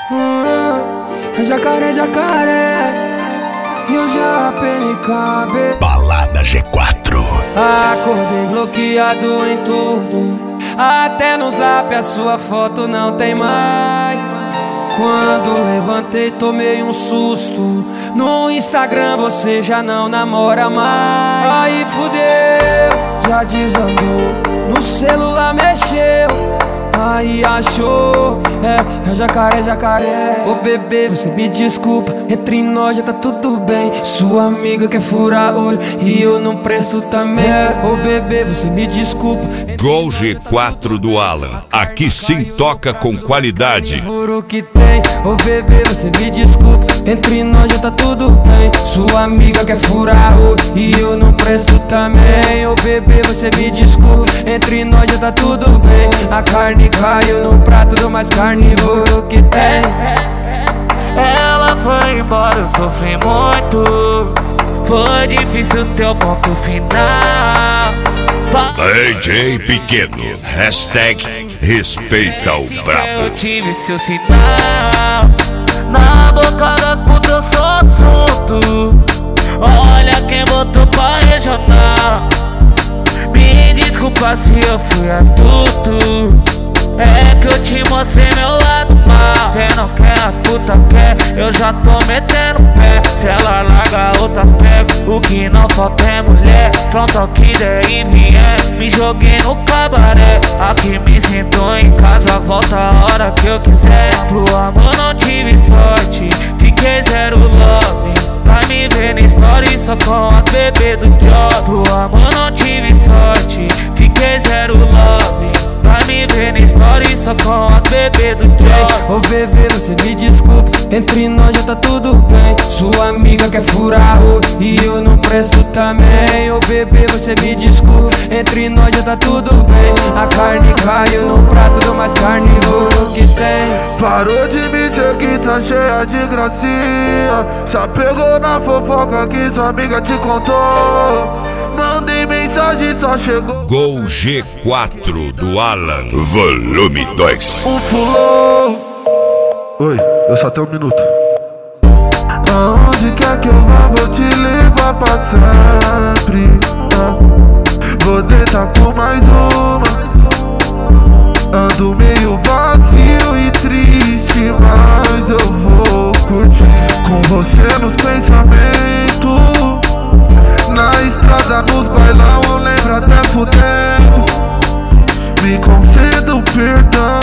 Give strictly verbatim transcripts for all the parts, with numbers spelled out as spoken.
hum, Jacaré, jacaré, Rio Japenicabê. Balada G quatro. Acordei bloqueado em tudo, até no zap a sua foto não tem mais. Quando levantei tomei um susto, no Instagram você já não namora mais. Aí fudeu, já desandou, no celular mexeu, aí achou, é, é jacaré, jacaré. Ô bebê, você me desculpa, entre nós já tá tudo bem. Sua amiga quer furar olho e eu não presto também. Ô bebê, você me desculpa. Gol G quatro do Alan, aqui sim toca com qualidade. Juro que tem. Ô bebê, você me desculpa, entre nós já tá tudo bem. Sua amiga quer furar olho e eu não presto também. Ô bebê, você me desculpa, entre nós já tá tudo bem. A carne caiu no prato do mais carnívoro que tem. Ela foi embora, eu sofri muito. Foi difícil ter o ponto final. D J Pequeno, hashtag respeita o brabo. Eu tive seu sinal, na boca das putas eu sou assunto. Olha quem botou pra regional. Me desculpa se eu fui astuto, é que eu te mostrei meu lado mal. Cê não quer, as putas quer, eu já tô metendo pé. Se ela larga outras pego, o que não falta é mulher. Pronto ao que der e vier, me joguei no cabaré. Aqui me sinto em casa, volta a hora que eu quiser. Pro amor não tive sorte, fiquei zero love. Pra me ver na story só com as bebês do job. Pro amor não tive sorte, fiquei zero love. Pra me ver na story só com as bebês do job. Ô bebê, você me desculpa, entre nós já tá tudo bem. Sua amiga quer furar olho e eu não presto também. Ô bebê, você me desculpa, entre nós já tá tudo bem. A carne caiu no prato do mais carnívoro que tem. Parou de me seguir, tá cheia de gracinha. Já pegou na fofoca que sua amiga te contou. Mandei mensagem, só chegou Gol G quatro do Alan, volume dois. um pulou. Oi, eu só tenho um minuto. Aonde quer que eu vá, vou te levar pra sempre. Vou deitar com mais uma. Ando meio vazio e triste, mas eu vou curtir com você nos pensamentos. Na estrada, nos bailão, eu lembro até fudendo. Me concedo perdão.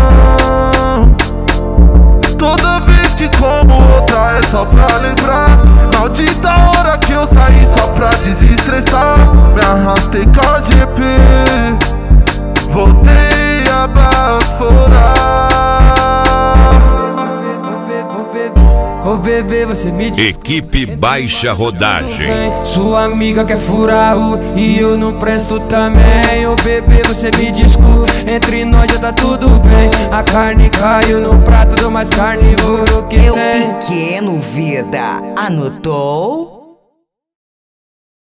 Toda vez que como outra é só pra lembrar. Maldita hora que eu saí só pra desestressar. Me arrastei com a G P, voltei a baforar. Ô bebê, você me desculpa, Equipe Baixa Rodagem. sua amiga quer furar o e eu não presto também. Ô bebê, você me desculpa, entre nós já tá tudo bem. A carne caiu no prato do mais carnívoro que Eu tem. pequeno vida, anotou?